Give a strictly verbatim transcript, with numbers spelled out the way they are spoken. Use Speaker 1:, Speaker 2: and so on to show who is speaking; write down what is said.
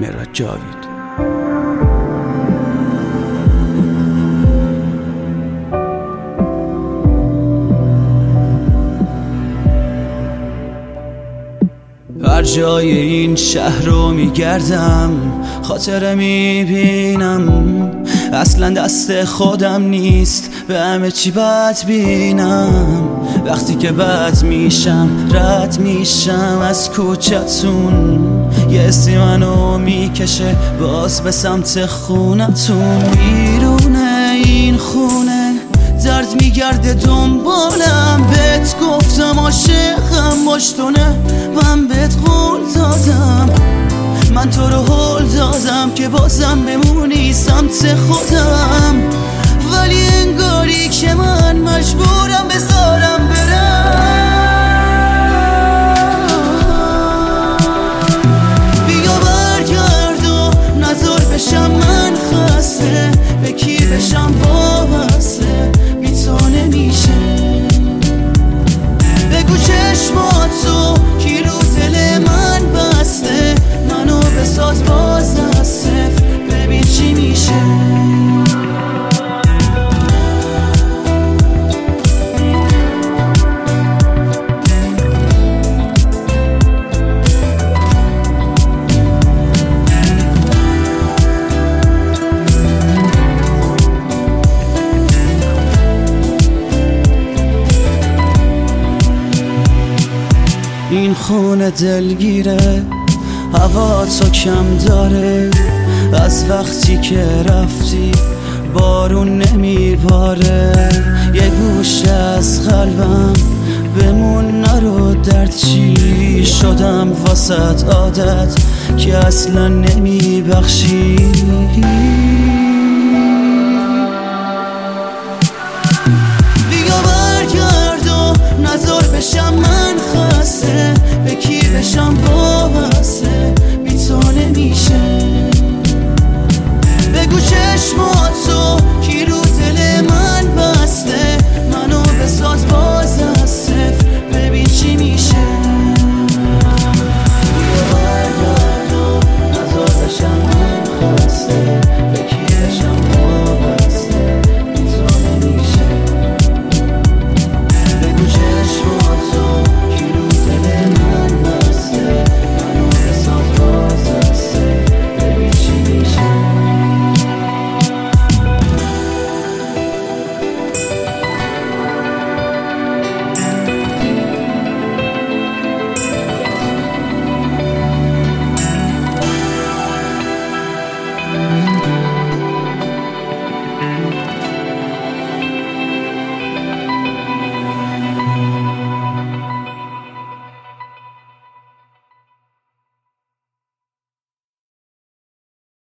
Speaker 1: مهراد جاوید. هر جای این شهر رو میگردم خاطره میبینم، اصلا دست خودم نیست به همه چی بد بینم. وقتی که بد میشم رد میشم از کوچتون، یه حسی منو میکشه باز به سمت خونتون. بیرونه این خونه درد میگرده دنبالم، بهت گفتم عاشقم باش تو نه، من بهت قول دادم، من تو رو هول دادم که بازم بمونی سمت خودم، ولی انگاری که من مجبورم بذارم برم. بیا برگرد و نظر بشم من خسته، به کی بشم وابسته بی تو نمیشه. بگو چشماتو کی رو دل من بسته، منو بساز باز از صفر ببین چی میشه. این خونه دلگیره، هوا تو کم داره، از وقتی که رفتی بارون نمیباره. یه گوشه از قلبم بمون نرو، درد چی شدم واسط عادت که اصلا نمیبخشی. بیا برگرد و نظر بشم من خسته، به کی بشم وابسته بی تو نمیشه.